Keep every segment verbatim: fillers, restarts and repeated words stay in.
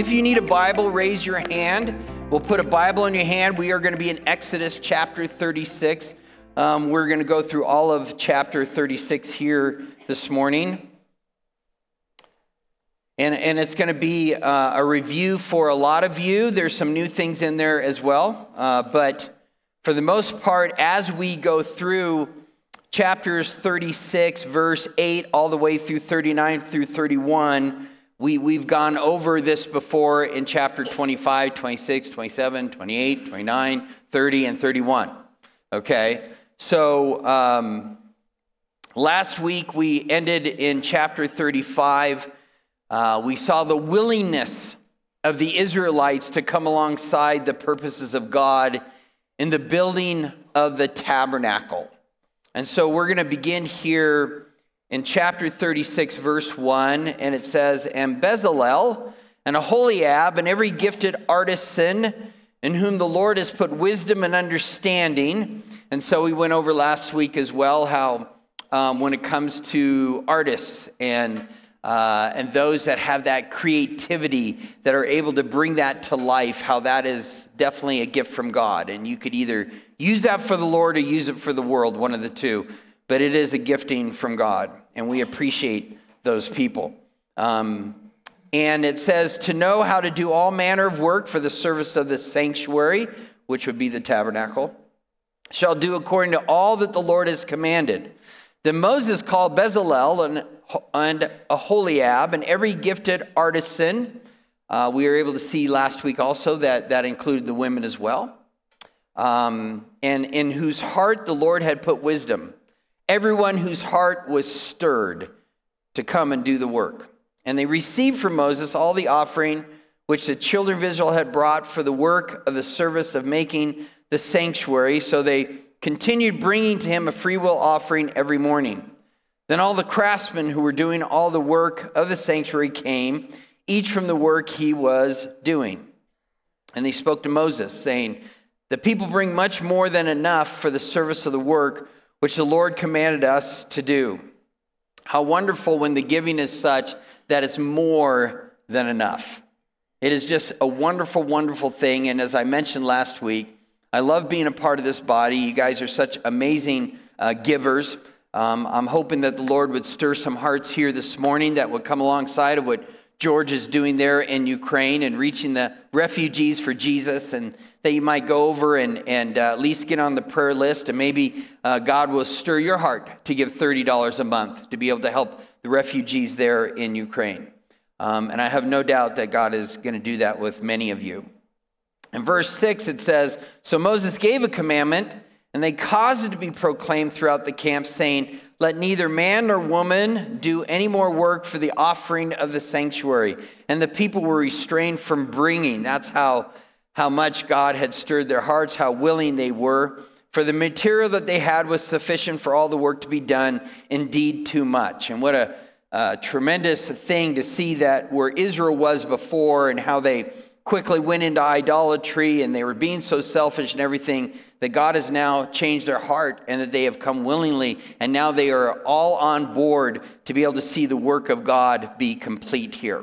If you need a Bible, raise your hand. We'll put a Bible in your hand. We are going to be in Exodus chapter thirty-six. Um, we're going to go through all of chapter thirty-six here this morning. And, and it's going to be uh, a review for a lot of you. There's some new things in there as well. Uh, but for the most part, as we go through chapters thirty-six, verse eight, all the way through thirty-nine through thirty-one, we, we've gone over this before in chapter twenty-five, twenty-six, twenty-seven, twenty-eight, twenty-nine, thirty, and thirty-one. Okay? So um, last week we ended in chapter thirty-five. Uh, we saw the willingness of the Israelites to come alongside the purposes of God in the building of the tabernacle. And so we're going to begin here in chapter thirty-six, verse one, and it says, "And Bezalel and Aholiab and every gifted artisan in whom the Lord has put wisdom and understanding." And so we went over last week as well how um, when it comes to artists and uh, and those that have that creativity that are able to bring that to life, how that is definitely a gift from God. And you could either use that for the Lord or use it for the world, one of the two. But it is a gifting from God, and we appreciate those people. Um, and it says, "To know how to do all manner of work for the service of the sanctuary," which would be the tabernacle, "shall do according to all that the Lord has commanded." Then Moses called Bezalel and, and Aholiab and every gifted artisan. Uh, we were able to see last week also that that included the women as well. Um, and in whose heart the Lord had put wisdom. Everyone whose heart was stirred to come and do the work. And they received from Moses all the offering which the children of Israel had brought for the work of the service of making the sanctuary. So they continued bringing to him a freewill offering every morning. Then all the craftsmen who were doing all the work of the sanctuary came, each from the work he was doing. And they spoke to Moses, saying, "The people bring much more than enough for the service of the work which the Lord commanded us to do. How wonderful when the giving is such that it's more than enough." It is just a wonderful, wonderful thing. And as I mentioned last week, I love being a part of this body. You guys are such amazing uh, givers. Um, I'm hoping that the Lord would stir some hearts here this morning that would come alongside of what George is doing there in Ukraine and reaching the refugees for Jesus, and that you might go over and, and uh, at least get on the prayer list, and maybe uh, God will stir your heart to give thirty dollars a month to be able to help the refugees there in Ukraine. Um, and I have no doubt that God is going to do that with many of you. In verse six it says, "So Moses gave a commandment, and they caused it to be proclaimed throughout the camp, saying, 'Let neither man nor woman do any more work for the offering of the sanctuary.' And the people were restrained from bringing." That's how, how much God had stirred their hearts, how willing they were. "For the material that they had was sufficient for all the work to be done, indeed too much." And what a, a tremendous thing to see that where Israel was before and how they quickly went into idolatry and they were being so selfish and everything, that God has now changed their heart and that they have come willingly, and now they are all on board to be able to see the work of God be complete here.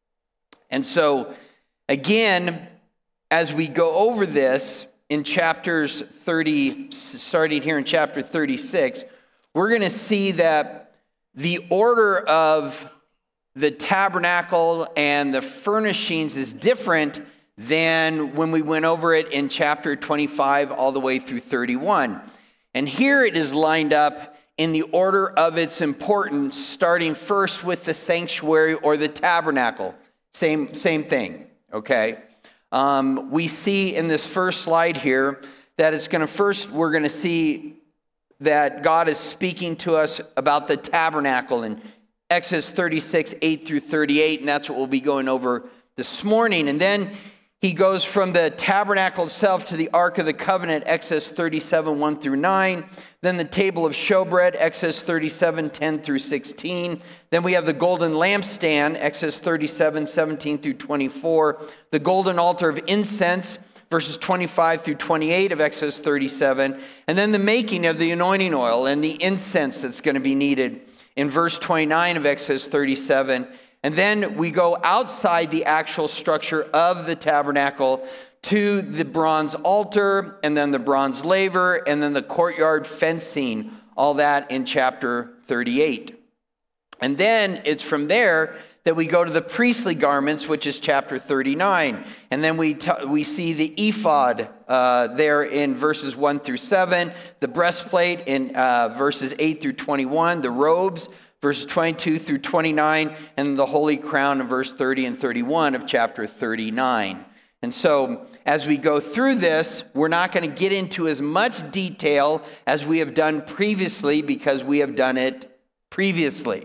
And so, again, as we go over this in chapters thirty, starting here in chapter thirty-six, we're going to see that the order of the tabernacle and the furnishings is different than when we went over it in chapter twenty-five all the way through thirty-one. And here it is lined up in the order of its importance, starting first with the sanctuary or the tabernacle. Same, same thing, okay? Um, we see in this first slide here that it's going to first, we're going to see that God is speaking to us about the tabernacle in Exodus thirty-six, eight through thirty-eight, and that's what we'll be going over this morning. And then he goes from the tabernacle itself to the Ark of the Covenant, Exodus thirty-seven, one through nine. Then the table of showbread, Exodus thirty-seven, ten through sixteen. Then we have the golden lampstand, Exodus thirty-seven, seventeen through twenty-four. The golden altar of incense, verses twenty-five through twenty-eight of Exodus thirty-seven. And then the making of the anointing oil and the incense that's going to be needed in verse twenty-nine of Exodus thirty-seven. And then we go outside the actual structure of the tabernacle to the bronze altar, and then the bronze laver, and then the courtyard fencing, all that in chapter thirty-eight. And then it's from there that we go to the priestly garments, which is chapter thirty-nine. And then we t- we see the ephod uh, there in verses one through seven, the breastplate in uh, verses eight through twenty-one, the robes, verses twenty-two through twenty-nine, and the holy crown in verse thirty and thirty-one of chapter thirty-nine. And so as we go through this, we're not going to get into as much detail as we have done previously because we have done it previously.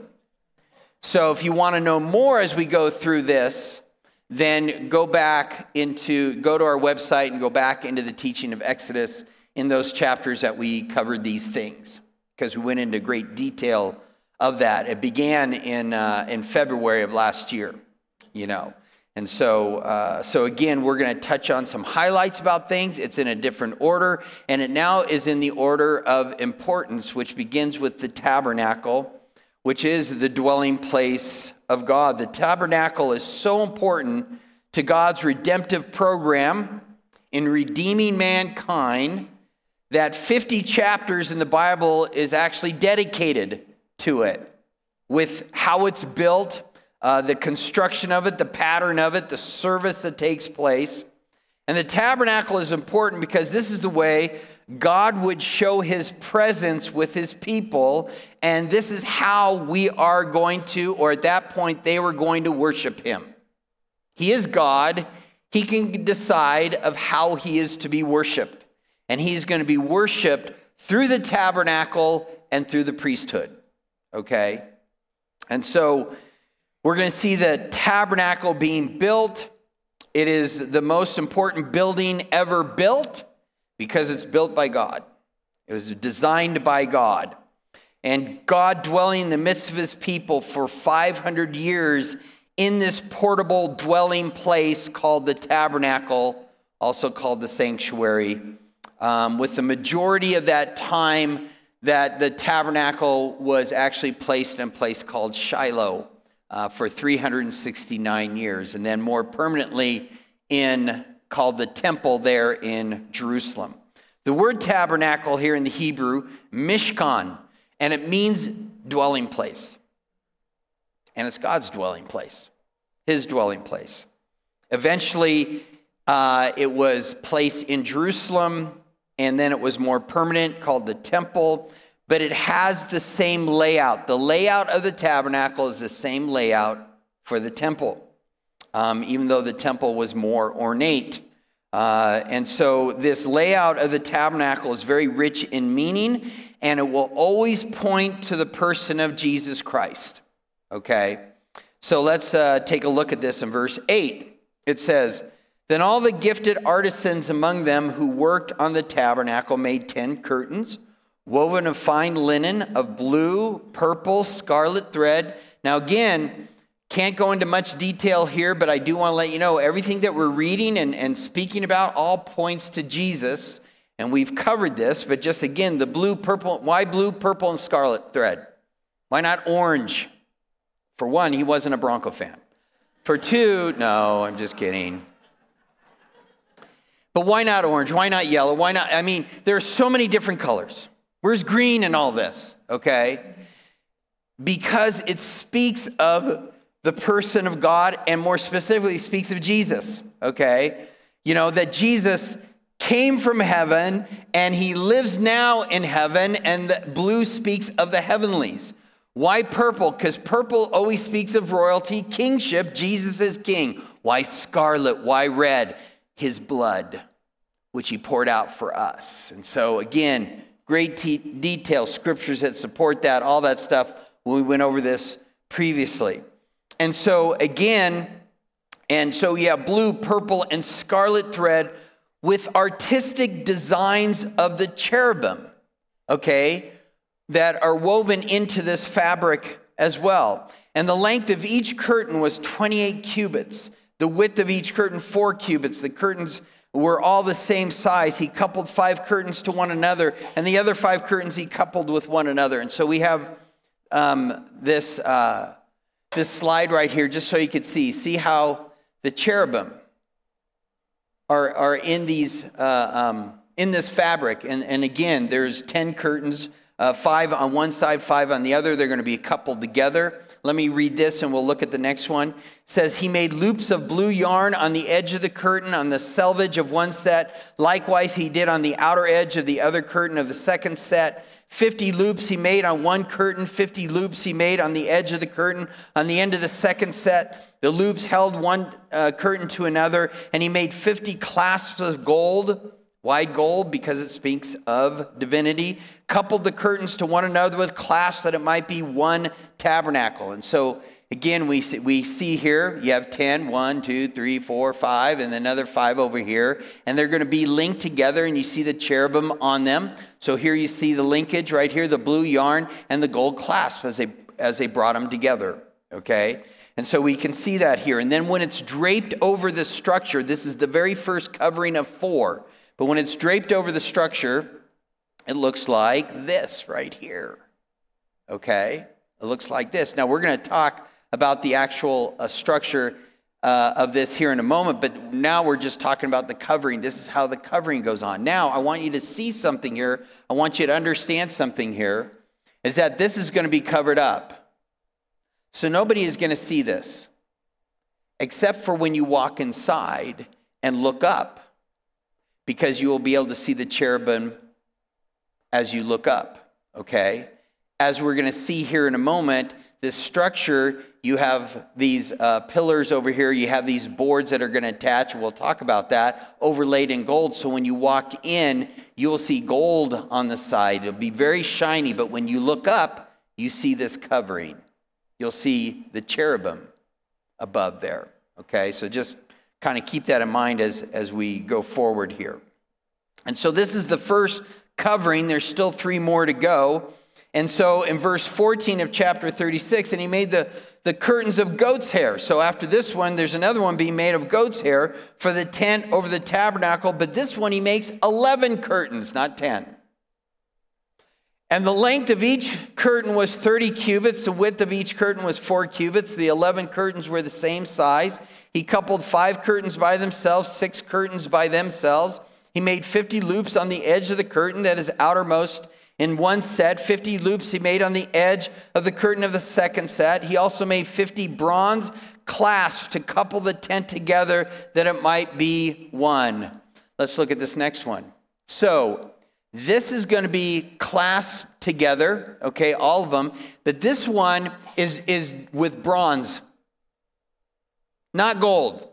So if you want to know more as we go through this, then go back into, go to our website and go back into the teaching of Exodus in those chapters that we covered these things, because we went into great detail of that. It began in uh, in February of last year, you know. And so, uh, so again, we're going to touch on some highlights about things. It's in a different order, and it now is in the order of importance, which begins with the tabernacle, which is the dwelling place of God. The tabernacle is so important to God's redemptive program in redeeming mankind that fifty chapters in the Bible is actually dedicated to it, with how it's built, uh, the construction of it, the pattern of it, the service that takes place. And the tabernacle is important because this is the way God would show his presence with his people, and this is how we are going to, or at that point, they were going to worship him. He is God. He can decide of how he is to be worshiped, and he's going to be worshiped through the tabernacle and through the priesthood, okay? And so we're going to see the tabernacle being built. It is the most important building ever built, because it's built by God. It was designed by God. And God dwelling in the midst of his people for five hundred years in this portable dwelling place called the tabernacle, also called the sanctuary, um, with the majority of that time that the tabernacle was actually placed in a place called Shiloh uh, for three hundred sixty-nine years, and then more permanently in called the temple there in Jerusalem. The word tabernacle here in the Hebrew, mishkan, and it means dwelling place. And it's God's dwelling place, his dwelling place. Eventually, uh, it was placed in Jerusalem, and then it was more permanent, called the temple, but it has the same layout. The layout of the tabernacle is the same layout for the temple, um, even though the temple was more ornate. Uh, and so this layout of the tabernacle is very rich in meaning, and it will always point to the person of Jesus Christ. Okay? So let's uh, take a look at this in verse eight. It says, "Then all the gifted artisans among them who worked on the tabernacle made ten curtains, woven of fine linen, of blue, purple, scarlet thread." Now again, can't go into much detail here, but I do want to let you know everything that we're reading and, and speaking about all points to Jesus. And we've covered this, but just again, the blue, purple, why blue, purple, and scarlet thread? Why not orange? For one, he wasn't a Bronco fan. For two, no, I'm just kidding. But why not orange? Why not yellow? Why not? I mean, there are so many different colors. Where's green in all this? Okay? Because it speaks of the person of God, and more specifically speaks of Jesus, okay? You know, that Jesus came from heaven, and he lives now in heaven, and the blue speaks of the heavenlies. Why purple? Because purple always speaks of royalty, kingship. Jesus is king. Why scarlet? Why red? His blood, which he poured out for us. And so again, great te- detail, scriptures that support that, all that stuff, when we went over this previously. And so again, and so yeah, blue, purple, and scarlet thread with artistic designs of the cherubim, okay, that are woven into this fabric as well. And the length of each curtain was twenty-eight cubits. The width of each curtain, four cubits. The curtains were all the same size. He coupled five curtains to one another, and the other five curtains he coupled with one another. And so we have um, this... Uh, this slide right here just so you could see. See how the cherubim are, are in these uh, um, in this fabric. And, and again, there's ten curtains, uh, five on one side, five on the other. They're going to be coupled together. Let me read this and we'll look at the next one. It says, he made loops of blue yarn on the edge of the curtain on the selvage of one set. Likewise, he did on the outer edge of the other curtain of the second set. Fifty loops he made on one curtain. Fifty loops he made on the edge of the curtain. On the end of the second set, the loops held one uh, curtain to another. And he made fifty clasps of gold, wide gold, because it speaks of divinity, coupled the curtains to one another with clasps that it might be one tabernacle. And so, again, we see, we see here, you have ten, one, two, three, four, five, and another five over here. And they're going to be linked together, and you see the cherubim on them. So here you see the linkage right here, the blue yarn and the gold clasp as they, as they brought them together, okay? And so we can see that here. And then when it's draped over the structure, this is the very first covering of four. But when it's draped over the structure, it looks like this right here, okay? It looks like this. Now, we're going to talk about the actual uh, structure uh, of this here in a moment, but now we're just talking about the covering. This is how the covering goes on. Now, I want you to see something here. I want you to understand something here, is that this is going to be covered up. So nobody is going to see this, except for when you walk inside and look up, because you will be able to see the cherubim as you look up, okay? As we're going to see here in a moment, this structure, you have these uh, pillars over here, you have these boards that are going to attach, we'll talk about that, overlaid in gold. So when you walk in, you'll see gold on the side. It'll be very shiny, but when you look up, you see this covering. You'll see the cherubim above there, okay? So just kind of keep that in mind as, as we go forward here. And so this is the first covering. There's still three more to go. And so in verse fourteen of chapter thirty-six, and he made the, the curtains of goat's hair. So after this one, there's another one being made of goat's hair for the tent over the tabernacle. But this one, he makes eleven curtains, not ten. And the length of each curtain was thirty cubits. The width of each curtain was four cubits. The eleven curtains were the same size. He coupled five curtains by themselves, six curtains by themselves. He made fifty loops on the edge of the curtain that is outermost in one set. fifty loops he made on the edge of the curtain of the second set. He also made fifty bronze clasps to couple the tent together that it might be one. Let's look at this next one. So this is going to be clasped together, okay, all of them. But this one is, is with bronze, not gold.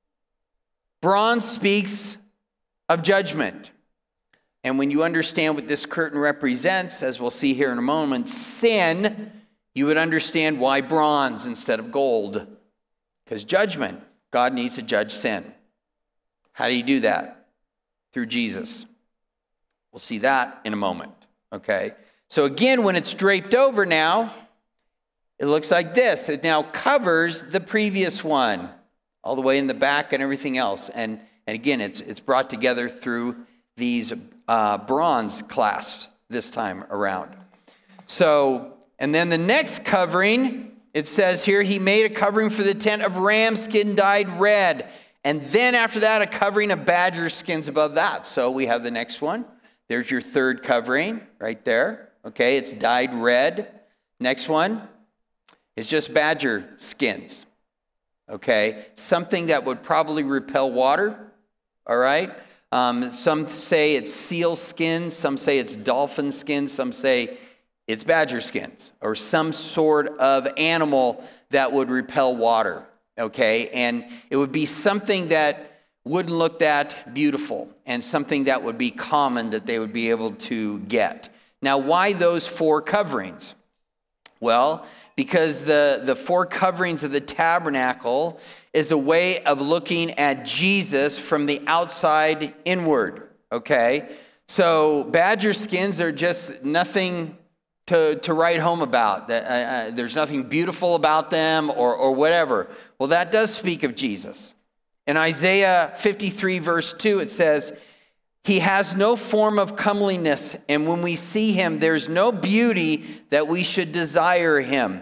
Bronze speaks of judgment. And when you understand what this curtain represents, as we'll see here in a moment, sin, you would understand why bronze instead of gold. Because judgment, God needs to judge sin. How do you do that? Through Jesus. We'll see that in a moment, okay? So again, when it's draped over now, it looks like this. It now covers the previous one, all the way in the back and everything else. And, and again, it's, it's brought together through these uh, bronze clasps this time around. So, and then the next covering, it says here, he made a covering for the tent of ram skin dyed red. And then after that, a covering of badger skins above that. So we have the next one. There's your third covering right there. Okay, it's dyed red. Next one is just badger skins. Okay, something that would probably repel water. All right. Um, some say it's seal skins. Some say it's dolphin skins. Some say it's badger skins or some sort of animal that would repel water. Okay, and it would be something that wouldn't look that beautiful and something that would be common that they would be able to get. Now, why those four coverings? Well, because the, the four coverings of the tabernacle is a way of looking at Jesus from the outside inward, okay? So badger skins are just nothing to, to write home about. Uh, uh, there's nothing beautiful about them or, or whatever. Well, that does speak of Jesus. In Isaiah fifty-three, verse two, it says, he has no form of comeliness, and when we see him, there's no beauty that we should desire him.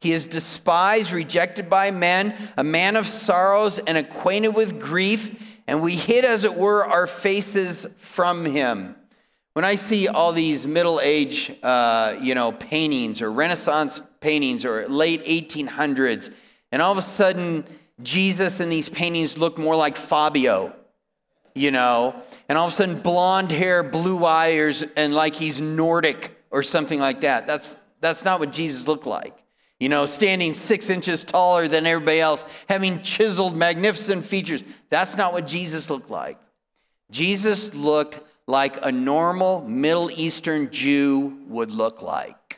He is despised, rejected by men, a man of sorrows and acquainted with grief, and we hid, as it were, our faces from him. When I see all these Middle Age, uh, you know, paintings or Renaissance paintings or late eighteen hundreds, and all of a sudden Jesus in these paintings look more like Fabio, you know, and all of a sudden blonde hair, blue eyes, and like he's Nordic or something like that. That's that's not what Jesus looked like. You know, standing six inches taller than everybody else, having chiseled, magnificent features. That's not what Jesus looked like. Jesus looked like a normal Middle Eastern Jew would look like.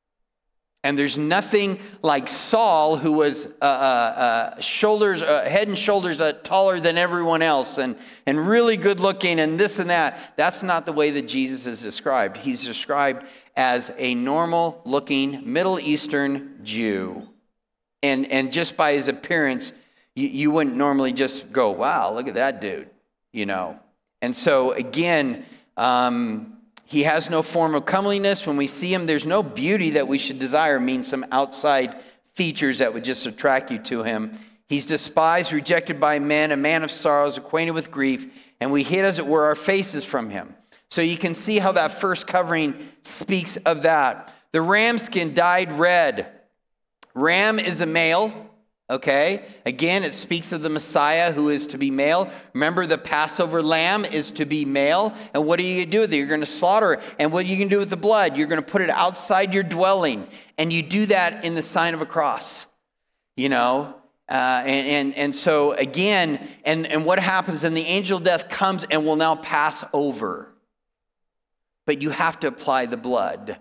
And there's nothing like Saul, who was uh, uh, uh, shoulders, uh, head and shoulders uh, taller than everyone else, and, and really good looking, and this and that. That's not the way that Jesus is described. He's described as a normal looking Middle Eastern Jew. And, and just by his appearance, you, you wouldn't normally just go, wow, look at that dude, you know. And so again, um, he has no form of comeliness. When we see him, there's no beauty that we should desire, means some outside features that would just attract you to him. He's despised, rejected by men, a man of sorrows, acquainted with grief, and we hid, as it were, our faces from him. So you can see how that first covering speaks of that. The ram skin dyed red. Ram is a male. Okay, again, it speaks of the Messiah who is to be male. Remember, the Passover lamb is to be male. And what are you going to do with it? You're going to slaughter it. And what are you going to do with the blood? You're going to put it outside your dwelling. And you do that in the sign of a cross, you know. Uh, and, and, and so, again, and, and what happens? And the angel of death comes and will now pass over. But you have to apply the blood,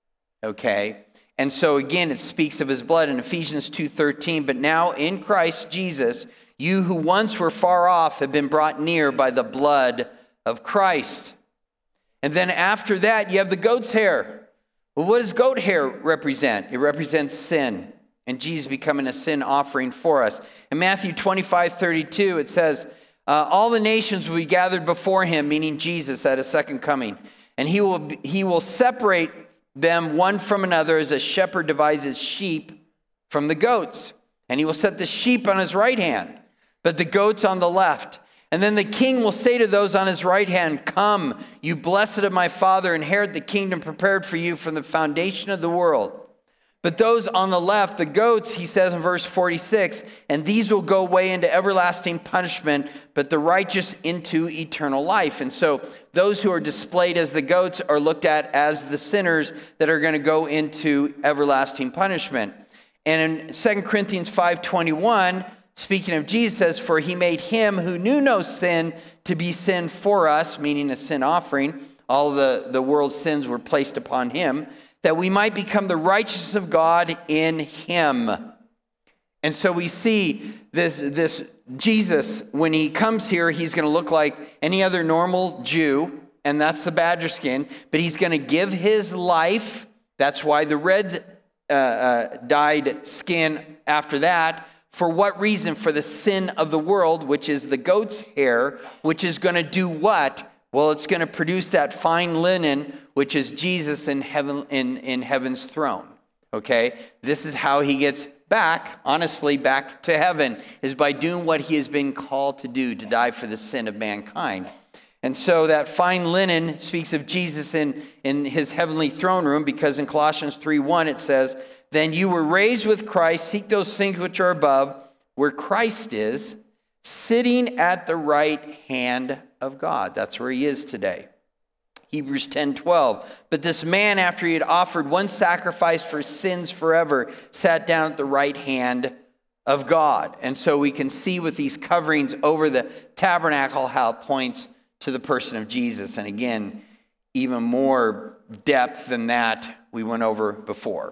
okay? And so again, it speaks of his blood in Ephesians two thirteen. But now in Christ Jesus, you who once were far off have been brought near by the blood of Christ. And then after that, you have the goat's hair. Well, what does goat hair represent? It represents sin. And Jesus becoming a sin offering for us. In Matthew twenty-five thirty-two, it says, uh, all the nations will be gathered before him, meaning Jesus at his second coming. And he will he will separate them one from another, as a shepherd divides his sheep from the goats. And he will set the sheep on his right hand, but the goats on the left. And then the king will say to those on his right hand, come, you blessed of my Father, inherit the kingdom prepared for you from the foundation of the world. But those on the left, the goats, he says in verse forty-six, and these will go away into everlasting punishment, but the righteous into eternal life. And so those who are displayed as the goats are looked at as the sinners that are going to go into everlasting punishment. And in Second Corinthians five twenty-one, speaking of Jesus, says, for he made him who knew no sin to be sin for us, meaning a sin offering. All the, the world's sins were placed upon him, that we might become the righteousness of God in him. And so we see this, this Jesus, when he comes here, he's going to look like any other normal Jew, and that's the badger skin, but he's going to give his life. That's why the red uh, uh, dyed skin after that. For what reason? For the sin of the world, which is the goat's hair, which is going to do what? Well, it's going to produce that fine linen, which is Jesus in heaven, in, in heaven's throne. Okay? This is how he gets back, honestly, back to heaven, is by doing what he has been called to do, to die for the sin of mankind. And so that fine linen speaks of Jesus in, in his heavenly throne room, because in Colossians three one it says, then you were raised with Christ, seek those things which are above, where Christ is, sitting at the right hand of God. That's where he is today. Hebrews ten twelve. But this man, after he had offered one sacrifice for sins forever, sat down at the right hand of God. And so we can see with these coverings over the tabernacle how it points to the person of Jesus. And again, even more depth than that we went over before.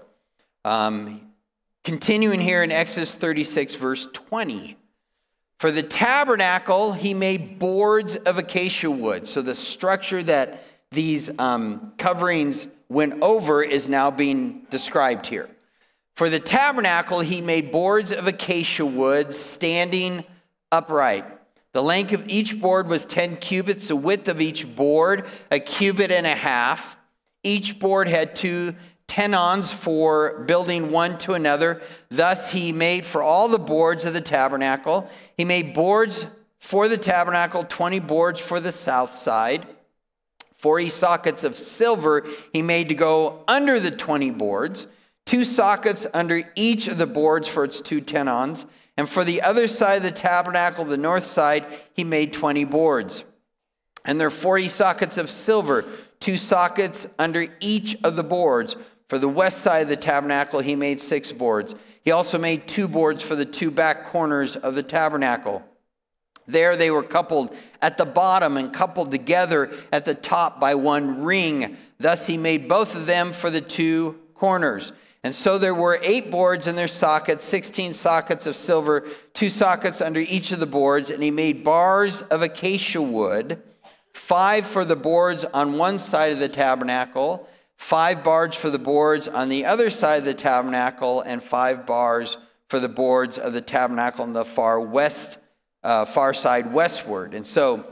Um, continuing here in Exodus thirty-six, verse twenty. For the tabernacle, he made boards of acacia wood. So the structure that these um, coverings went over is now being described here. For the tabernacle, he made boards of acacia wood standing upright. The length of each board was ten cubits, the width of each board a cubit and a half. Each board had two tenons for building one to another. Thus he made for all the boards of the tabernacle. He made boards for the tabernacle, twenty boards for the south side. Forty sockets of silver he made to go under the twenty boards, two sockets under each of the boards for its two tenons. And for the other side of the tabernacle, the north side, he made twenty boards. And there are forty sockets of silver, two sockets under each of the boards. For the west side of the tabernacle, he made six boards. He also made two boards for the two back corners of the tabernacle. There they were coupled at the bottom and coupled together at the top by one ring. Thus he made both of them for the two corners. And so there were eight boards in their sockets, sixteen sockets of silver, two sockets under each of the boards. And he made bars of acacia wood, five for the boards on one side of the tabernacle, five bars for the boards on the other side of the tabernacle, and five bars for the boards of the tabernacle on the far west Uh, far side westward. And so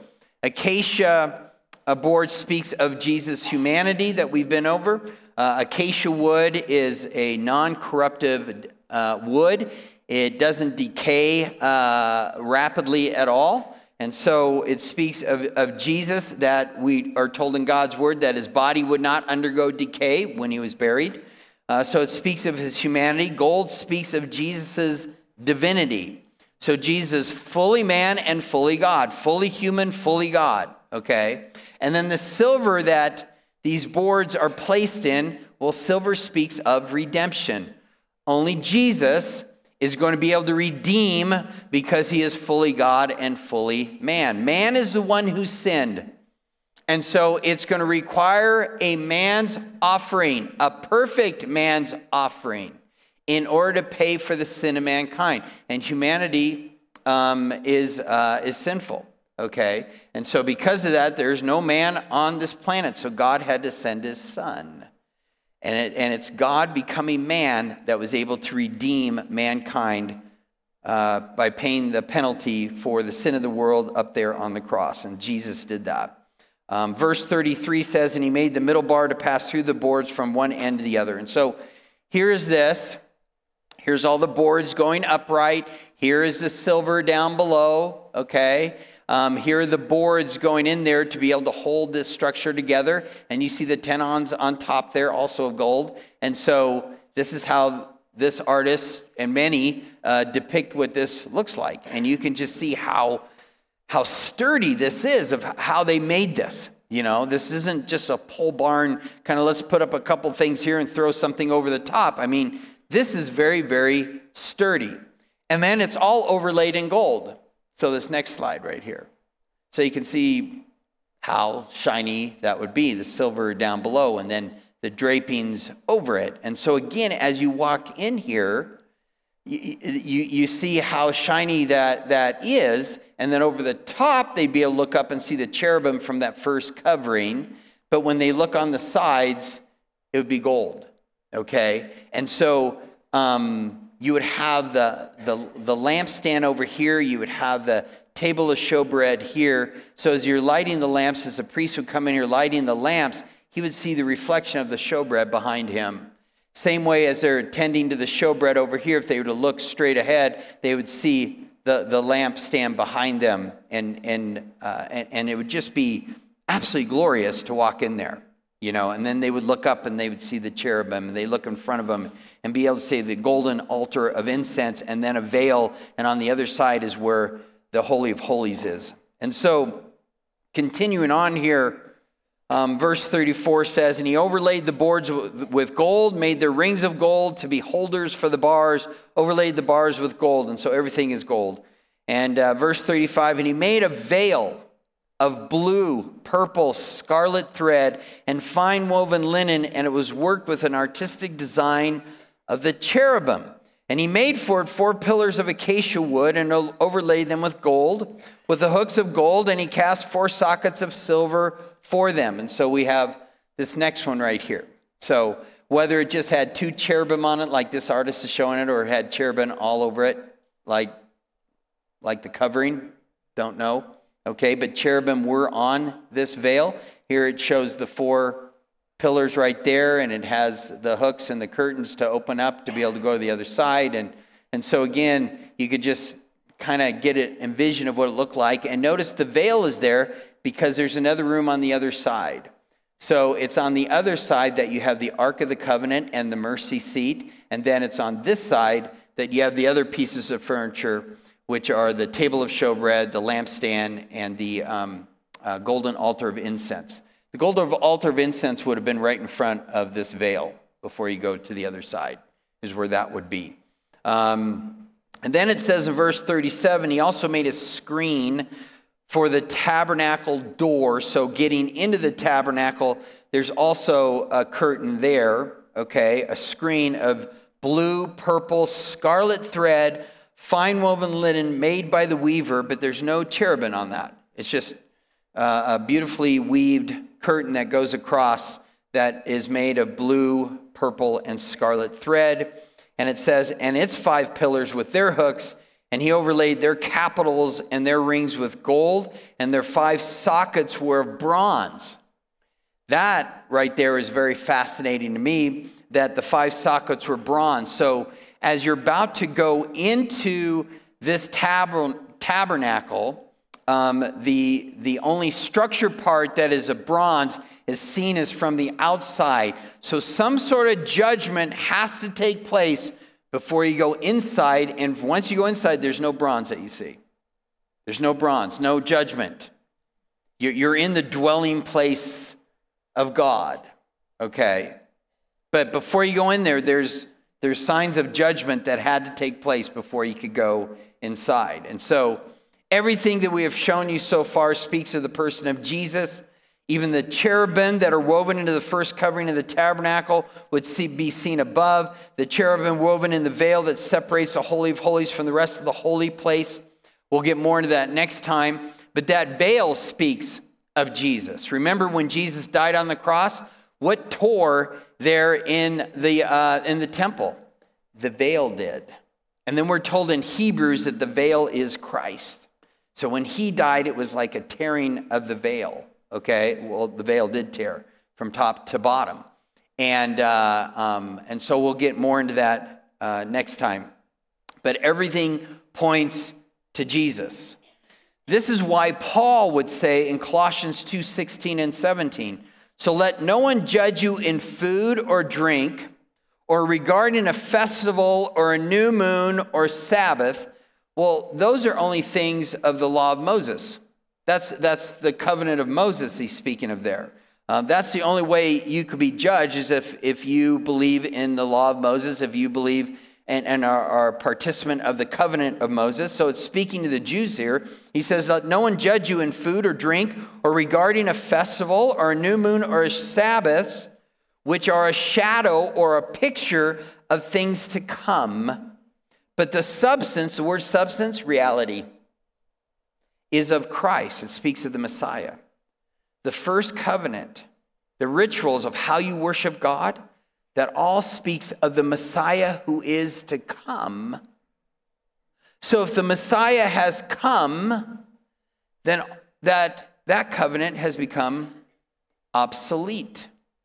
acacia a board speaks of Jesus' humanity that we've been over. Uh, acacia wood is a non-corruptive uh, wood. It doesn't decay uh, rapidly at all. And so it speaks of, of Jesus, that we are told in God's word that his body would not undergo decay when he was buried. Uh, so it speaks of his humanity. Gold speaks of Jesus' divinity. So Jesus, fully man and fully God, fully human, fully God, okay? And then the silver that these boards are placed in, well, silver speaks of redemption. Only Jesus is going to be able to redeem because he is fully God and fully man. Man is the one who sinned. And so it's going to require a man's offering, a perfect man's offering, in order to pay for the sin of mankind. And humanity um, is uh, is sinful, okay? And so because of that, there's no man on this planet. So God had to send his son. And, it, and it's God becoming man that was able to redeem mankind uh, by paying the penalty for the sin of the world up there on the cross. And Jesus did that. Um, verse thirty-three says, and he made the middle bar to pass through the boards from one end to the other. And so here is this. Here's all the boards going upright. Here is the silver down below, okay? Um, here are the boards going in there to be able to hold this structure together. And you see the tenons on top there, also of gold. And so this is how this artist and many uh, depict what this looks like. And you can just see how, how sturdy this is, of how they made this. You know, this isn't just a pole barn, kind of let's put up a couple things here and throw something over the top. I mean, this is very, very sturdy. And then it's all overlaid in gold. So this next slide right here. So you can see how shiny that would be, the silver down below, and then the drapings over it. And so again, as you walk in here, you, you, you see how shiny that, that is. And then over the top, they'd be able to look up and see the cherubim from that first covering. But when they look on the sides, it would be gold. Okay, and so um, you would have the, the the lampstand over here. You would have the table of showbread here. So as you're lighting the lamps, as the priest would come in here lighting the lamps, he would see the reflection of the showbread behind him. Same way as they're tending to the showbread over here, if they were to look straight ahead, they would see the, the lampstand behind them, and and, uh, and and it would just be absolutely glorious to walk in there. You know, and then they would look up and they would see the cherubim, and they look in front of them and be able to see the golden altar of incense, and then a veil, and on the other side is where the Holy of Holies is. And so, continuing on here, um, verse thirty-four says, and he overlaid the boards with gold, made their rings of gold to be holders for the bars, overlaid the bars with gold, and so everything is gold. And uh, verse thirty-five, and he made a veil of blue, purple, scarlet thread, and fine woven linen, and it was worked with an artistic design of the cherubim. And he made for it four pillars of acacia wood and overlaid them with gold, with the hooks of gold, and he cast four sockets of silver for them. And so we have this next one right here. So whether it just had two cherubim on it, like this artist is showing it, or it had cherubim all over it, like, like the covering, don't know. Okay, but cherubim were on this veil. Here it shows the four pillars right there, and it has the hooks and the curtains to open up to be able to go to the other side. And, and so again, you could just kind of get it and vision of what it looked like. And notice the veil is there because there's another room on the other side. So it's on the other side that you have the Ark of the Covenant and the mercy seat. And then it's on this side that you have the other pieces of furniture, which are the table of showbread, the lampstand, and the um, uh, golden altar of incense. The golden altar of incense would have been right in front of this veil before you go to the other side, is where that would be. Um, and then it says in verse thirty-seven, he also made a screen for the tabernacle door. So getting into the tabernacle, there's also a curtain there, okay, a screen of blue, purple, scarlet thread, fine woven linen made by the weaver, but there's no cherubim on that. It's just uh, a beautifully weaved curtain that goes across that is made of blue, purple, and scarlet thread. And it says, and its five pillars with their hooks, and he overlaid their capitals and their rings with gold, and their five sockets were of bronze. That right there is very fascinating to me, that the five sockets were bronze. So as you're about to go into this tab- tabernacle, um, the, the only structure part that is of bronze is seen as from the outside. So some sort of judgment has to take place before you go inside. And once you go inside, there's no bronze that you see. There's no bronze, no judgment. You're in the dwelling place of God, okay? But before you go in there, there's there's signs of judgment that had to take place before you could go inside. And so everything that we have shown you so far speaks of the person of Jesus. Even the cherubim that are woven into the first covering of the tabernacle would see, be seen above. The cherubim woven in the veil that separates the Holy of Holies from the rest of the holy place. We'll get more into that next time. But that veil speaks of Jesus. Remember when Jesus died on the cross? What tore there in the uh, in the temple? The veil did. And then we're told in Hebrews that the veil is Christ. So when he died, it was like a tearing of the veil. Okay, well, the veil did tear from top to bottom. And uh, um, and so we'll get more into that uh, next time. But everything points to Jesus. This is why Paul would say in Colossians two sixteen and seventeen, so let no one judge you in food or drink, or regarding a festival or a new moon or Sabbath. Well, those are only things of the law of Moses. That's, that's the covenant of Moses he's speaking of there. Uh, that's the only way you could be judged is if, if you believe in the law of Moses, if you believe and, and are, are a participant of the covenant of Moses. So it's speaking to the Jews here. He says, let no one judge you in food or drink or regarding a festival or a new moon or a Sabbath, which are a shadow or a picture of things to come. But the substance, the word substance, reality, is of Christ. It speaks of the Messiah. The first covenant, the rituals of how you worship God, that all speaks of the Messiah who is to come. So if the Messiah has come, then that, that covenant has become obsolete.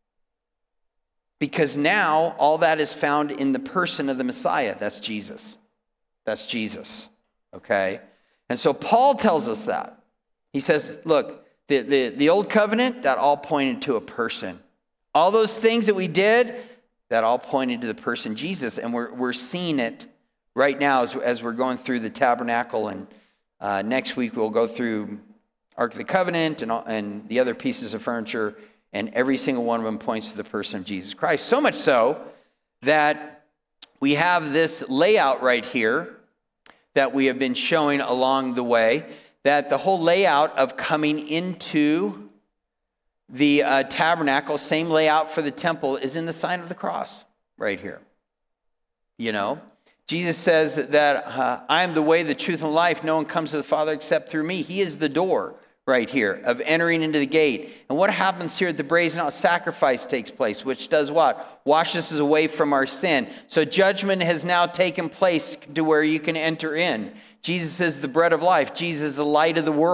Because now all that is found in the person of the Messiah. That's Jesus. That's Jesus. Okay? And so Paul tells us that. He says, look, the, the, the old covenant, that all pointed to a person. All those things that we did, that all pointed to the person Jesus. And we're, we're seeing it right now as, as we're going through the tabernacle. And uh, next week we'll go through Ark of the Covenant and, all, and the other pieces of furniture. And every single one of them points to the person of Jesus Christ. So much so that we have this layout right here that we have been showing along the way, that the whole layout of coming into the uh, tabernacle, same layout for the temple, is in the sign of the cross right here. You know, Jesus says that uh, I am the way, the truth, and life. No one comes to the Father except through me. He is the door right here of entering into the gate. And what happens here at the brazen altar? Sacrifice takes place, which does what? Washes us away from our sin. So judgment has now taken place to where you can enter in. Jesus is the bread of life. Jesus is the light of the world.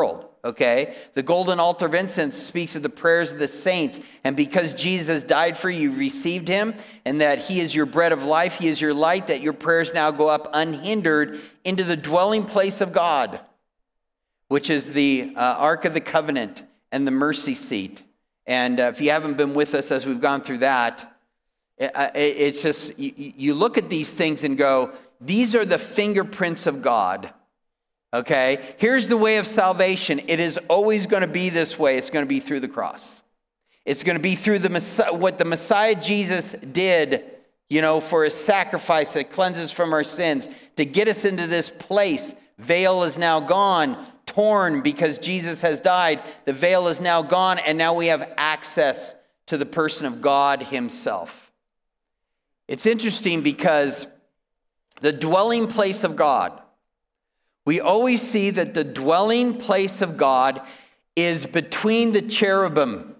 okay? The golden altar of incense speaks of the prayers of the saints. And because Jesus died for you, you received him, and that he is your bread of life, he is your light, that your prayers now go up unhindered into the dwelling place of God, which is the uh, Ark of the Covenant and the mercy seat. And uh, if you haven't been with us as we've gone through that, it, it, it's just, you, you look at these things and go, these are the fingerprints of God. Okay, here's the way of salvation. It is always going to be this way. It's going to be through the cross. It's going to be through the Messiah, what the Messiah Jesus did, you know, for his sacrifice that cleanses from our sins to get us into this place. Veil is now gone, torn because Jesus has died. The veil is now gone, and now we have access to the person of God himself. It's interesting because the dwelling place of God, we always see that the dwelling place of God is between the cherubim.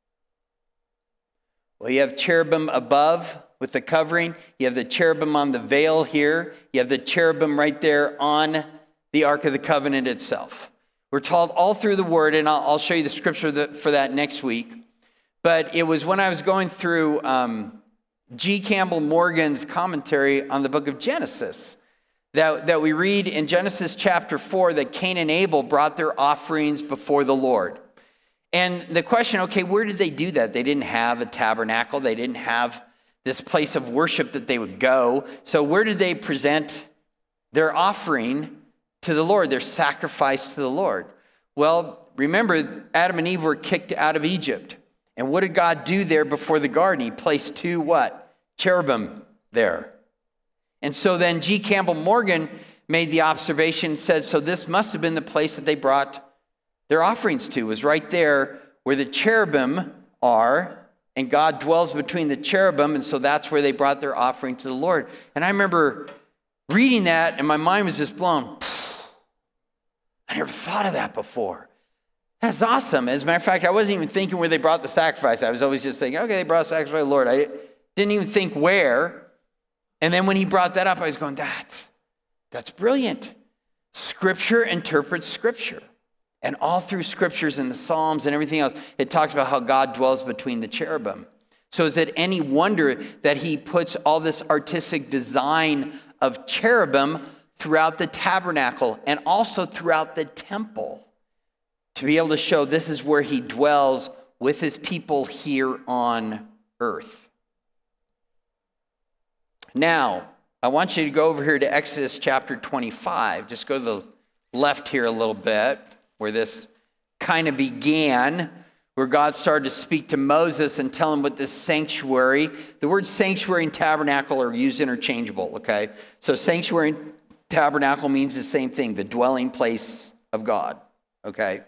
Well, you have cherubim above with the covering. You have the cherubim on the veil here. You have the cherubim right there on the Ark of the Covenant itself. We're told all through the Word, and I'll, I'll show you the scripture for that next week. But it was when I was going through um, G. Campbell Morgan's commentary on the book of Genesis, That, that we read in Genesis chapter four that Cain and Abel brought their offerings before the Lord. And the question, okay, where did they do that? They didn't have a tabernacle. They didn't have this place of worship that they would go. So where did they present their offering to the Lord, their sacrifice to the Lord? Well, remember, Adam and Eve were kicked out of Egypt. And what did God do there before the garden? He placed two what? Cherubim there. And so then G. Campbell Morgan made the observation and said, so this must have been the place that they brought their offerings to, was right there where the cherubim are, and God dwells between the cherubim, and so that's where they brought their offering to the Lord. And I remember reading that, and my mind was just blown. I never thought of that before. That's awesome. As a matter of fact, I wasn't even thinking where they brought the sacrifice. I was always just thinking, okay, they brought a sacrifice to the Lord. I didn't even think where. And then when he brought that up, I was going, that's, that's brilliant. Scripture interprets Scripture. And all through Scriptures and the Psalms and everything else, it talks about how God dwells between the cherubim. So is it any wonder that he puts all this artistic design of cherubim throughout the tabernacle and also throughout the temple to be able to show this is where he dwells with his people here on earth? Now, I want you to go over here to Exodus chapter twenty-five. Just go to the left here a little bit, where this kind of began, where God started to speak to Moses and tell him what this sanctuary, the word sanctuary and tabernacle are used interchangeable, okay? So sanctuary and tabernacle means the same thing, the dwelling place of God, okay?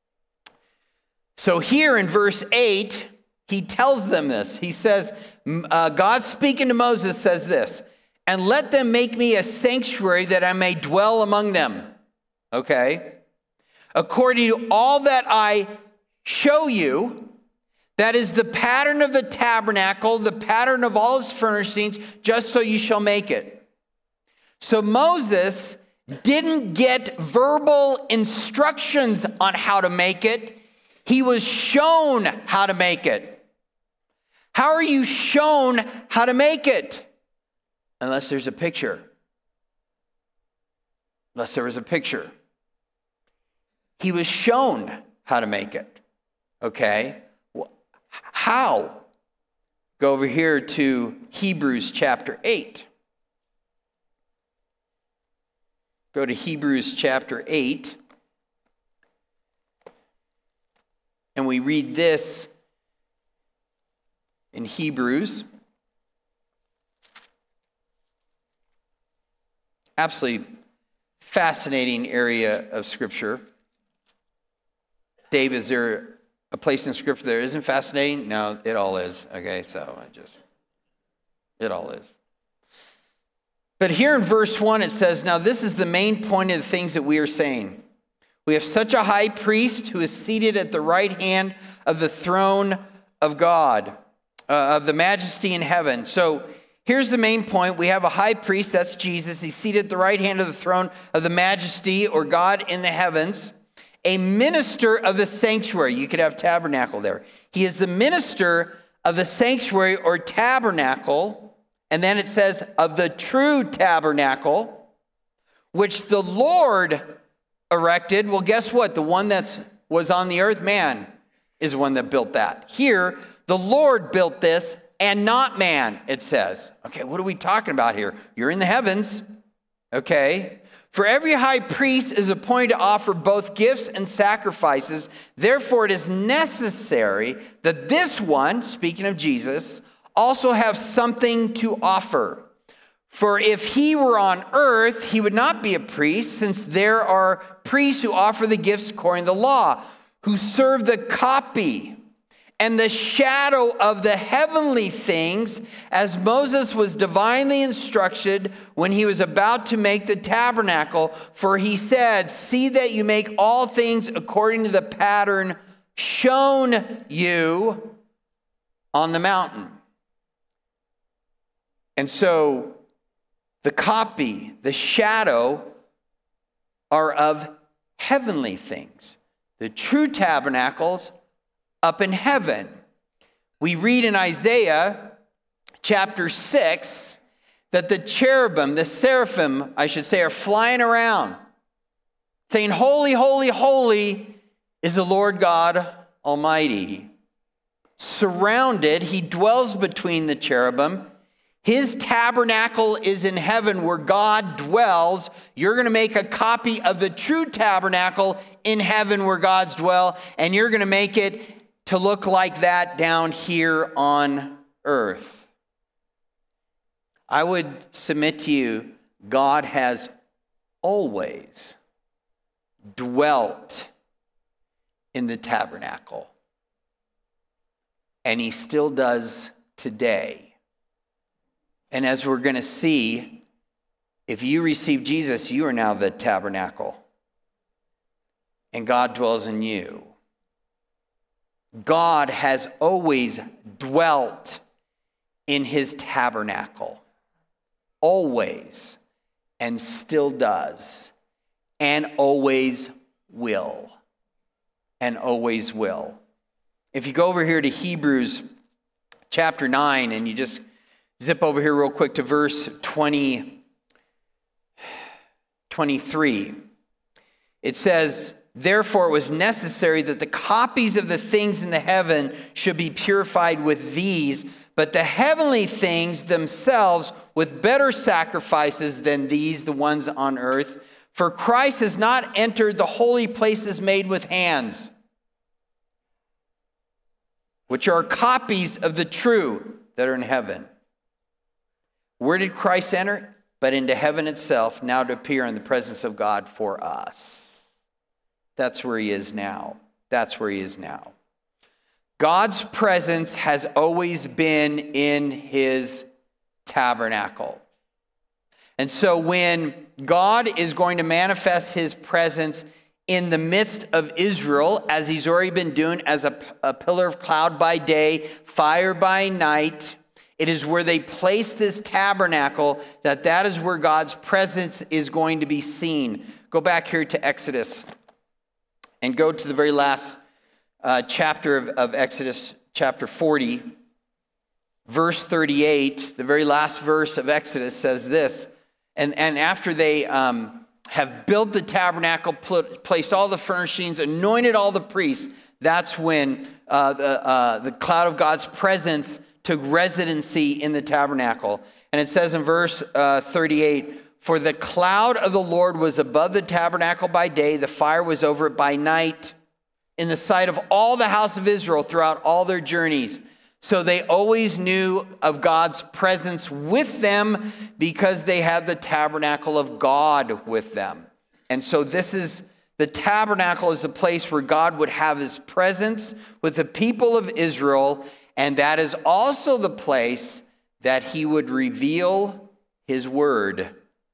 So here in verse eight, he tells them this. He says, uh, God speaking to Moses says this, and let them make me a sanctuary that I may dwell among them. Okay? According to all that I show you, that is the pattern of the tabernacle, the pattern of all its furnishings, just so you shall make it. So Moses didn't get verbal instructions on how to make it. He was shown how to make it. How are you shown how to make it? Unless there's a picture. Unless there was a picture. He was shown how to make it. Okay? How? Go over here to Hebrews chapter eight. Go to Hebrews chapter eight. And we read this in Hebrews. Absolutely fascinating area of Scripture. Dave, is there a place in Scripture that isn't fascinating? No, it all is. Okay, so I just, it all is. But here in verse one, it says, now this is the main point of the things that we are saying. We have such a high priest who is seated at the right hand of the throne of God, uh, of the majesty in heaven. So here's the main point. We have a high priest, that's Jesus. He's seated at the right hand of the throne of the majesty or God in the heavens. a minister of the sanctuary. You could have tabernacle there. He is the minister of the sanctuary or tabernacle. And then it says of the true tabernacle, which the Lord erected. Well, guess what? The one that was on the earth, man, is the one that built that. Here, the Lord built this and not man, it says. Okay, what are we talking about here? You're in the heavens, okay? For every high priest is appointed to offer both gifts and sacrifices. Therefore, it is necessary that this one, speaking of Jesus, also have something to offer. For if he were on earth, he would not be a priest, since there are priests who offer the gifts according to the law, who serve the copy and the shadow of the heavenly things, as Moses was divinely instructed when he was about to make the tabernacle. For he said, see that you make all things according to the pattern shown you on the mountain. And so the copy, the shadow are of heavenly things. The true tabernacles up in heaven. We read in Isaiah chapter six that the cherubim, the seraphim, I should say, are flying around saying, holy, holy, holy is the Lord God Almighty. Surrounded, he dwells between the cherubim. His tabernacle is in heaven where God dwells. You're going to make a copy of the true tabernacle in heaven where God's dwell, and you're going to make it to look like that down here on earth. I would submit to you, God has always dwelt in the tabernacle, and he still does today. And as we're going to see, if you receive Jesus, you are now the tabernacle, and God dwells in you. God has always dwelt in his tabernacle, always, and still does, and always will, and always will. If you go over here to Hebrews chapter nine, and you just zip over here real quick to verse twenty, twenty-three, it says, therefore, it was necessary that the copies of the things in the heaven should be purified with these, but the heavenly things themselves with better sacrifices than these, the ones on earth. For Christ has not entered the holy places made with hands, which are copies of the true that are in heaven. Where did Christ enter? But into heaven itself, now to appear in the presence of God for us. That's where he is now. That's where he is now. God's presence has always been in his tabernacle. And so when God is going to manifest his presence in the midst of Israel, as he's already been doing as a, a pillar of cloud by day, fire by night, it is where they place this tabernacle, that that is where God's presence is going to be seen. Go back here to Exodus. And go to the very last uh, chapter of, of Exodus, chapter forty, verse thirty-eight. The very last verse of Exodus says this. And, and after they um, have built the tabernacle, put, placed all the furnishings, anointed all the priests, that's when uh, the, uh, the cloud of God's presence took residency in the tabernacle. And it says in verse uh, thirty-eight, for the cloud of the Lord was above the tabernacle by day, the fire was over it by night, in the sight of all the house of Israel throughout all their journeys. So they always knew of God's presence with them because they had the tabernacle of God with them. And so this is, the tabernacle is the place where God would have his presence with the people of Israel, and that is also the place that he would reveal his word.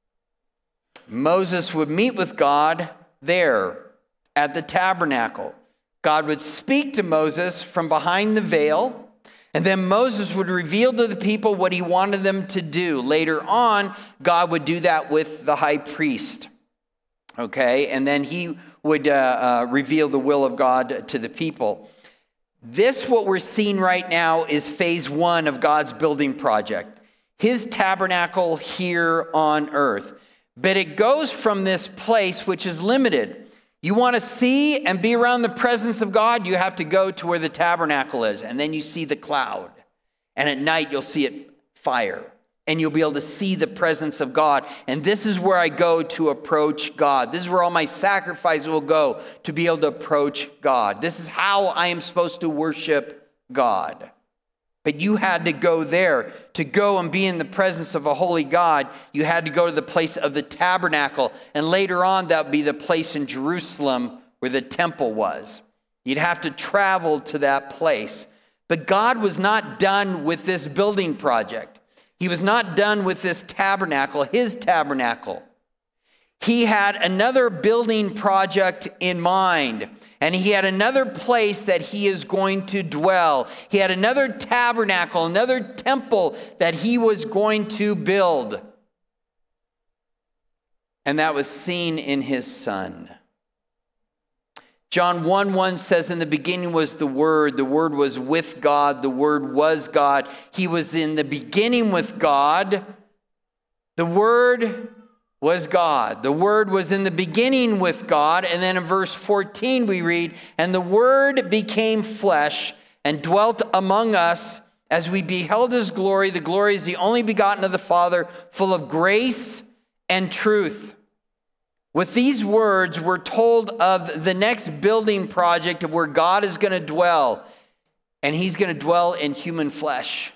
Moses would meet with God there at the tabernacle. God would speak to Moses from behind the veil, and then Moses would reveal to the people what he wanted them to do. Later on, God would do that with the high priest. Okay, and then he would uh, uh, reveal the will of God to the people. This, what we're seeing right now, is phase one of God's building project. His tabernacle here on earth. But it goes from this place which is limited. You want to see and be around the presence of God, you have to go to where the tabernacle is. And then you see the cloud. And at night you'll see it fire. And you'll be able to see the presence of God. And this is where I go to approach God. This is where all my sacrifices will go to be able to approach God. This is how I am supposed to worship God. But you had to go there. To go and be in the presence of a holy God, you had to go to the place of the tabernacle. And later on, that would be the place in Jerusalem where the temple was. You'd have to travel to that place. But God was not done with this building project. He was not done with this tabernacle, his tabernacle. He had another building project in mind, and he had another place that he is going to dwell. He had another tabernacle, another temple that he was going to build. And that was seen in his Son. John one one says, in the beginning was the Word. The Word was with God. The Word was God. He was in the beginning with God. The Word was God. The Word was in the beginning with God. And then in verse fourteen we read, and the Word became flesh and dwelt among us as we beheld his glory. The glory is the only begotten of the Father, full of grace and truth. With these words, we're told of the next building project of where God is going to dwell. And he's going to dwell in human flesh.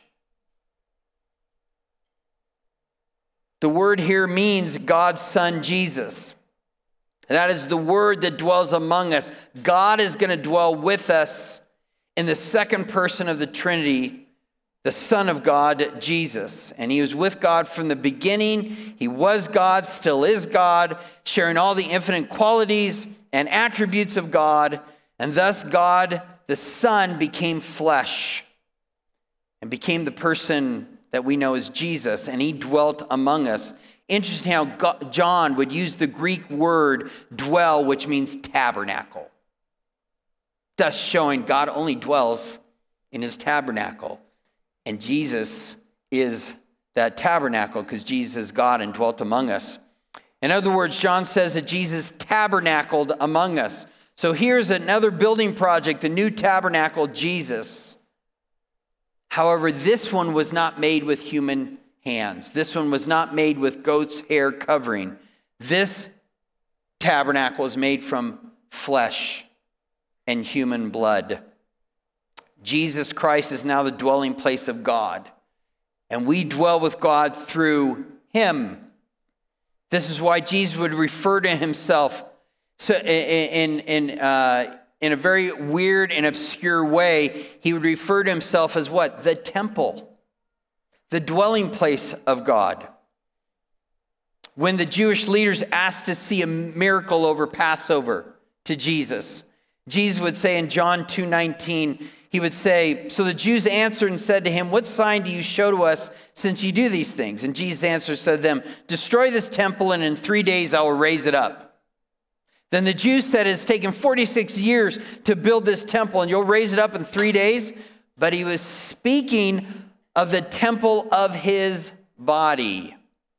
The word here means God's Son, Jesus. That is the word that dwells among us. God is going to dwell with us in the second person of the Trinity, the Son of God, Jesus. And he was with God from the beginning. He was God, still is God, sharing all the infinite qualities and attributes of God. And thus God, the Son, became flesh and became the person that we know as Jesus. And he dwelt among us. Interesting how God, John would use the Greek word dwell, which means tabernacle. Thus showing God only dwells in his tabernacle. And Jesus is that tabernacle because Jesus is God and dwelt among us. In other words, John says that Jesus tabernacled among us. So here's another building project, the new tabernacle, Jesus. However, this one was not made with human hands. This one was not made with goat's hair covering. This tabernacle is made from flesh and human blood. Jesus Christ is now the dwelling place of God. And we dwell with God through him. This is why Jesus would refer to himself so in, in, uh, in a very weird and obscure way. He would refer to himself as what? The temple. The dwelling place of God. When the Jewish leaders asked to see a miracle over Passover to Jesus, Jesus would say in John two nineteen, he would say, so the Jews answered and said to him, what sign do you show to us since you do these things? And Jesus answered, said to them, destroy this temple and in three days I will raise it up. Then the Jews said, it's taken forty-six years to build this temple and you'll raise it up in three days. But he was speaking of the temple of his body.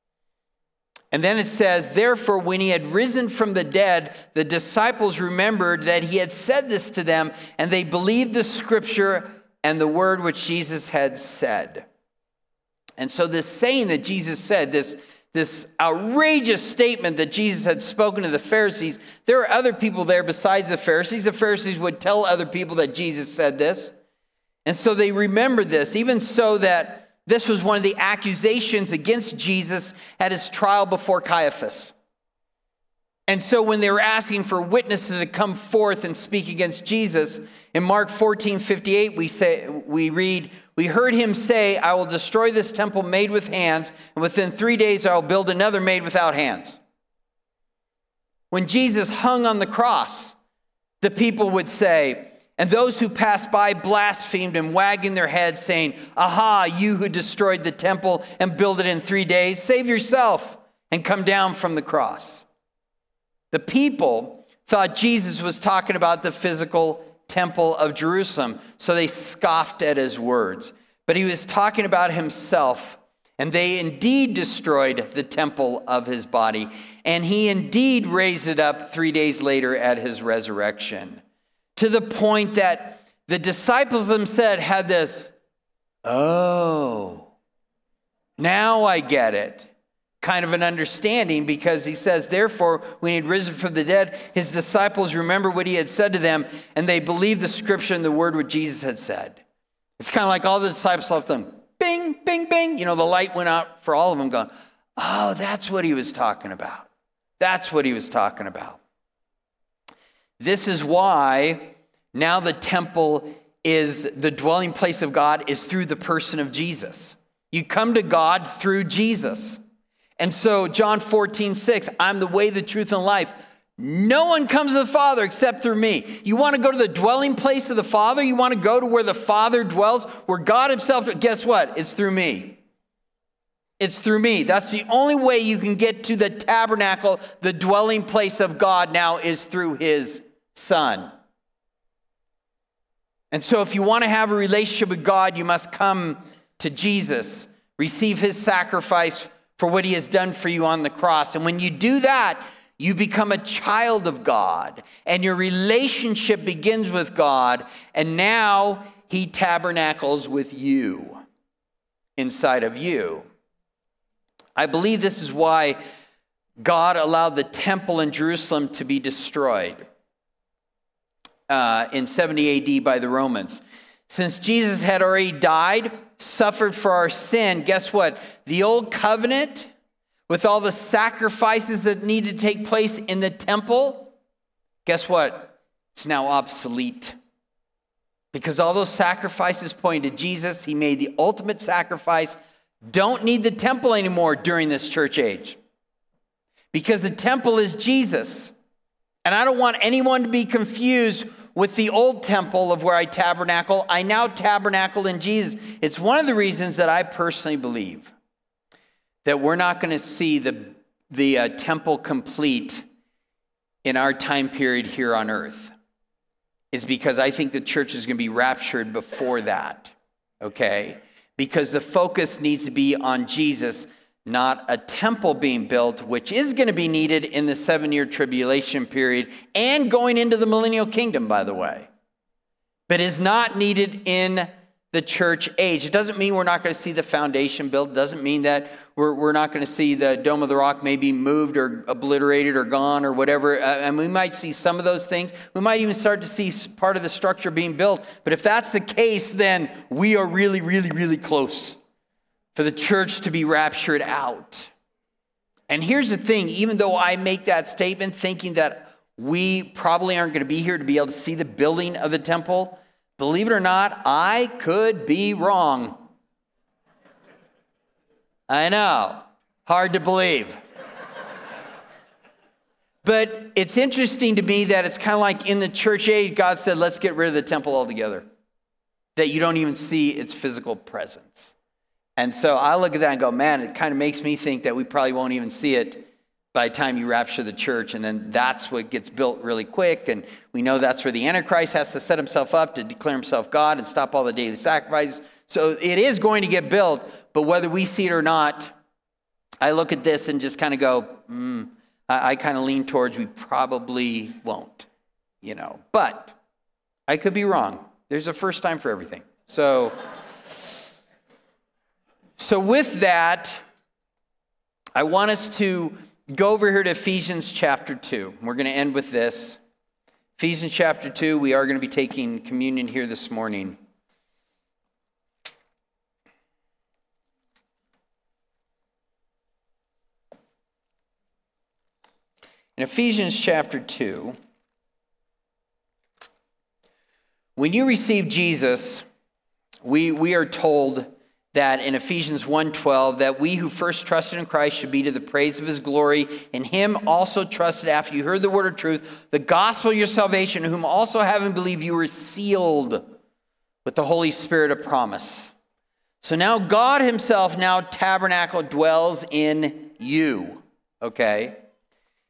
And then it says, therefore, when he had risen from the dead, the disciples remembered that he had said this to them, and they believed the scripture and the word which Jesus had said. And so this saying that Jesus said, this, this outrageous statement that Jesus had spoken to the Pharisees, there were other people there besides the Pharisees. The Pharisees would tell other people that Jesus said this. And so they remembered this, even so that this was one of the accusations against Jesus at his trial before Caiaphas. And so when they were asking for witnesses to come forth and speak against Jesus, in Mark fourteen fifty-eight, we say, we read, we heard him say, I will destroy this temple made with hands, and within three days I will build another made without hands. When Jesus hung on the cross, the people would say, and those who passed by blasphemed and wagging their heads, saying, aha, you who destroyed the temple and built it in three days, save yourself and come down from the cross. The people thought Jesus was talking about the physical temple of Jerusalem, so they scoffed at his words. But he was talking about himself, and they indeed destroyed the temple of his body, and he indeed raised it up three days later at his resurrection, to the point that the disciples themselves had this, oh, now I get it, kind of an understanding, because he says, therefore, when he had risen from the dead, his disciples remembered what he had said to them, and they believed the scripture and the word what Jesus had said. It's kind of like all the disciples left them, bing, bing, bing. You know, the light went out for all of them going, oh, that's what he was talking about. That's what he was talking about. This is why now the temple is the dwelling place of God is through the person of Jesus. You come to God through Jesus. And so John fourteen six, I'm the way, the truth, and life. No one comes to the Father except through me. You want to go to the dwelling place of the Father? You want to go to where the Father dwells, where God himself, guess what? It's through me. It's through me. That's the only way you can get to the tabernacle, the dwelling place of God now is through his Son. And so if you want to have a relationship with God, you must come to Jesus, receive his sacrifice for what he has done for you on the cross. And when you do that, you become a child of God, and your relationship begins with God, and now he tabernacles with you, inside of you. I believe this is why God allowed the temple in Jerusalem to be destroyed uh, in seventy A D by the Romans. Since Jesus had already died, suffered for our sin, guess what? The old covenant, with all the sacrifices that needed to take place in the temple, guess what? It's now obsolete. Because all those sacrifices point to Jesus. He made the ultimate sacrifice. Don't need the temple anymore during this church age. Because the temple is Jesus. And I don't want anyone to be confused with the old temple of where I tabernacle. I now tabernacle in Jesus. It's one of the reasons that I personally believe that we're not going to see the, the uh, temple complete in our time period here on earth, is because I think the church is going to be raptured before that, okay? Because the focus needs to be on Jesus, not a temple being built, which is going to be needed in the seven-year tribulation period and going into the millennial kingdom, by the way, but is not needed in the church age. It doesn't mean we're not going to see the foundation built. It doesn't mean that we're, we're not going to see the Dome of the Rock maybe moved or obliterated or gone or whatever. Uh, and we might see some of those things. We might even start to see part of the structure being built. But if that's the case, then we are really, really, really close for the church to be raptured out. And here's the thing, even though I make that statement thinking that we probably aren't going to be here to be able to see the building of the temple, believe it or not, I could be wrong. I know, hard to believe. But it's interesting to me that it's kind of like in the church age, God said, let's get rid of the temple altogether, that you don't even see its physical presence. And so I look at that and go, man, it kind of makes me think that we probably won't even see it by the time you rapture the church, and then that's what gets built really quick. And we know that's where the Antichrist has to set himself up to declare himself God and stop all the daily sacrifices. So it is going to get built, but whether we see it or not, I look at this and just kind of go, mm, I, I kind of lean towards we probably won't, you know. But I could be wrong. There's a first time for everything. So, so with that, I want us to go over here to Ephesians chapter two. We're going to end with this. Ephesians chapter two, we are going to be taking communion here this morning. In Ephesians chapter two, when you receive Jesus, we, we are told that in Ephesians one twelve, that we who first trusted in Christ should be to the praise of his glory. In him also trusted after you heard the word of truth, the gospel of your salvation, whom also having believed you were sealed with the Holy Spirit of promise. So now God himself, now tabernacle, dwells in you, okay?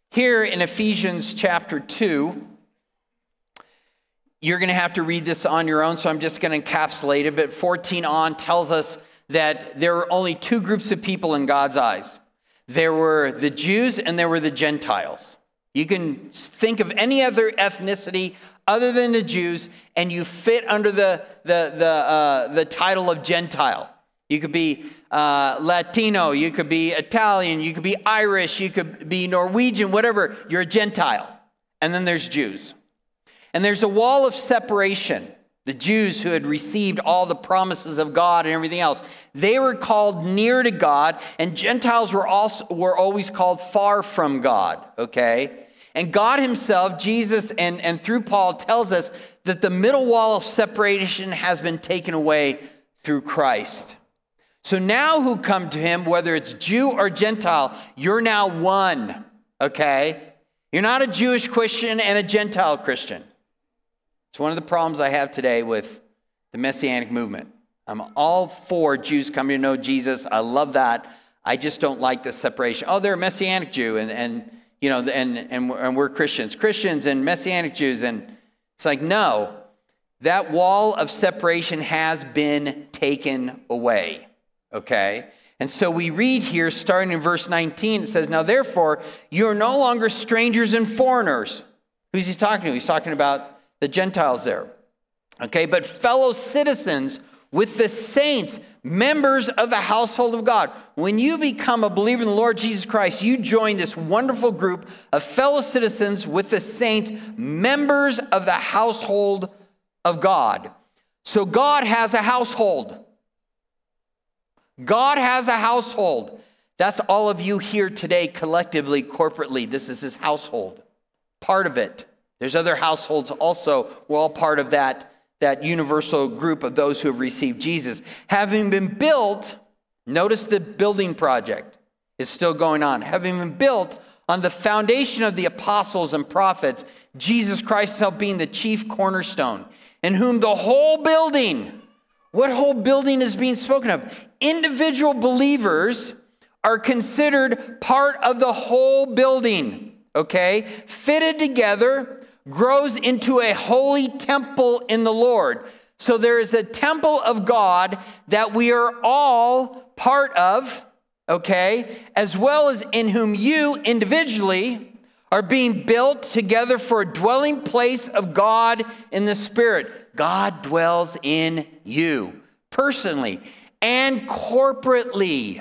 here in Ephesians chapter two, you're going to have to read this on your own, so I'm just going to encapsulate it. But fourteen on tells us that there were only two groups of people in God's eyes. There were the Jews and there were the Gentiles. You can think of any other ethnicity other than the Jews, and you fit under the, the, the, uh, the title of Gentile. You could be uh, Latino, you could be Italian, you could be Irish, you could be Norwegian, whatever. You're a Gentile. And then there's Jews. And there's a wall of separation. The Jews who had received all the promises of God and everything else, they were called near to God, and Gentiles were also were always called far from God, okay? And God himself, Jesus, and, and through Paul, tells us that the middle wall of separation has been taken away through Christ. So now who come to him, whether it's Jew or Gentile, you're now one, okay? You're not a Jewish Christian and a Gentile Christian. It's one of the problems I have today with the Messianic movement. I'm all for Jews coming to know Jesus. I love that. I just don't like the separation. Oh, they're a Messianic Jew, and, and you know, and, and, and we're Christians. Christians and Messianic Jews. And it's like, no, that wall of separation has been taken away, okay? And so we read here, starting in verse nineteen, it says, now therefore, you are no longer strangers and foreigners. Who's he talking to? He's talking about the Gentiles there. Okay, but fellow citizens with the saints, members of the household of God. When you become a believer in the Lord Jesus Christ, you join this wonderful group of fellow citizens with the saints, members of the household of God. So God has a household. God has a household. That's all of you here today collectively, corporately. This is his household. Part of it. There's other households also. We're all part of that, that universal group of those who have received Jesus. Having been built, notice the building project is still going on. Having been built on the foundation of the apostles and prophets, Jesus Christ himself being the chief cornerstone, in whom the whole building, what whole building is being spoken of? Individual believers are considered part of the whole building, okay? Fitted together, grows into a holy temple in the Lord. So there is a temple of God that we are all part of, okay, as well as in whom you individually are being built together for a dwelling place of God in the Spirit. God dwells in you personally and corporately.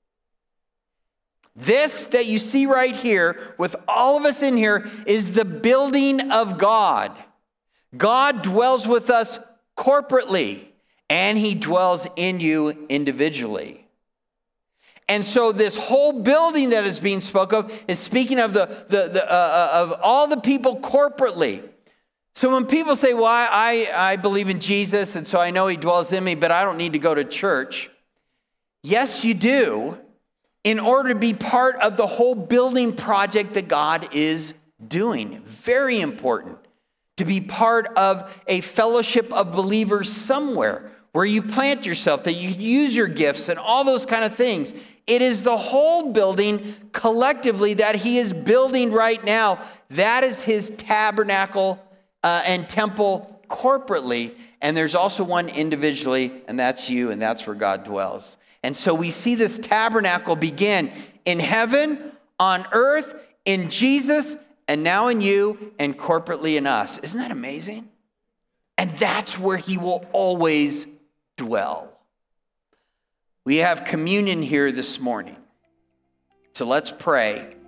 This that you see right here, with all of us in here, is the building of God. God dwells with us corporately, and he dwells in you individually. And so this whole building that is being spoken of is speaking of the, the, the uh, of all the people corporately. So when people say, well, I, I believe in Jesus, and so I know he dwells in me, but I don't need to go to church. Yes, you do, in order to be part of the whole building project that God is doing. Very important to be part of a fellowship of believers somewhere where you plant yourself, that you use your gifts and all those kind of things. It is the whole building collectively that he is building right now. That is his tabernacle uh, and temple corporately. And there's also one individually, and that's you, and that's where God dwells. And so we see this tabernacle begin in heaven, on earth, in Jesus, and now in you, and corporately in us. Isn't that amazing? And that's where he will always dwell. We have communion here this morning. So let's pray.